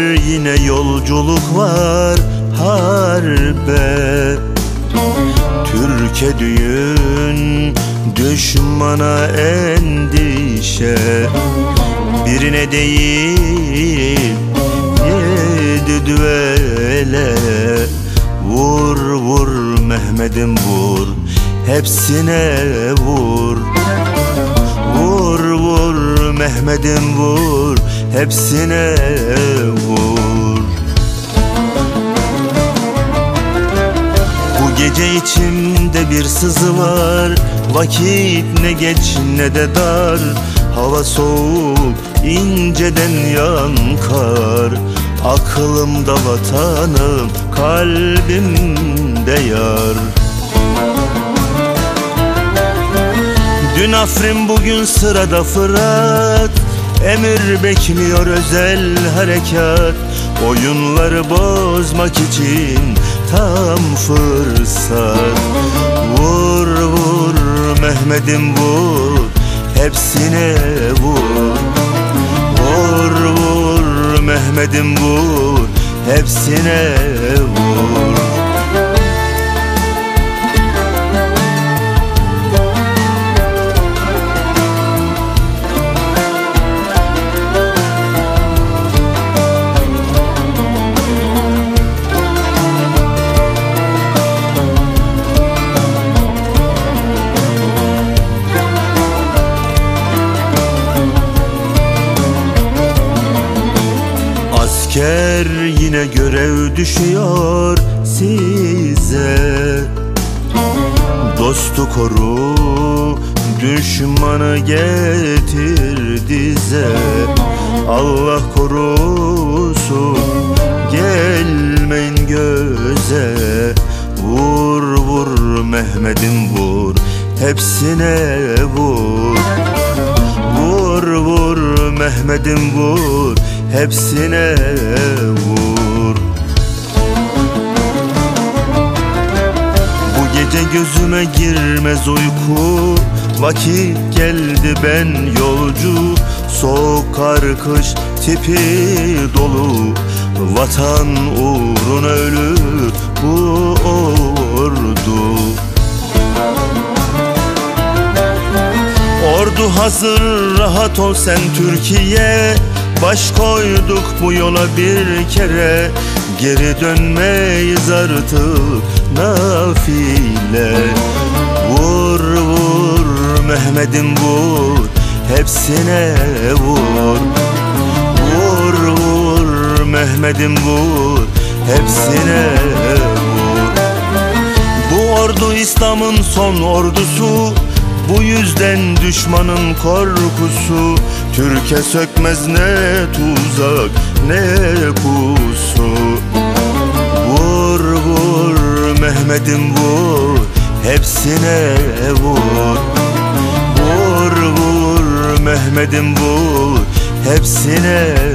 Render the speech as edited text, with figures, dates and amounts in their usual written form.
yine yolculuk var harbe. Türkiye düğün, düşmana endişe. Birine değil 7 düvele. Vur vur Mehmet'im vur, hepsine vur. Vur vur Mehmet'im vur, hepsine vur. Bu gece içimde bir sızı var. Vakit ne geç ne de dar. Hava soğuk, inceden yankar. Aklımda vatanım, kalbimde yar. Dün Afrin, bugün sırada Fırat. Emir bekliyor özel harekat. Oyunları bozmak için tam fırsat. Vur vur Mehmet'im vur, hepsine vur. Vur vur Mehmet'im vur, hepsine vur. Asker yine görev düşüyor size. Dostu koru, düşmanı getir dize. Allah korusun, gelmeyin göze. Vur vur Mehmet'im vur, hepsine vur. Vur vur Mehmet'im vur, hepsine vur. Bu gece gözüme girmez uyku. Vakit geldi, ben yolcu. Soğuk kar kış tipi dolu. Vatan uğruna ölür bu ordu. Ordu hazır, rahat ol sen Türkiye. Baş koyduk bu yola bir kere. Geri dönmeyiz artık nafile. Vur vur Mehmet'im vur, hepsine vur. Vur vur Mehmet'im vur, hepsine vur. Bu ordu İslam'ın son ordusu. Bu yüzden düşmanın korkusu. Türkiye sökmez ne tuzak ne pusu. Vur vur Mehmet'im vur, hepsine vur. Vur vur Mehmet'im vur, hepsine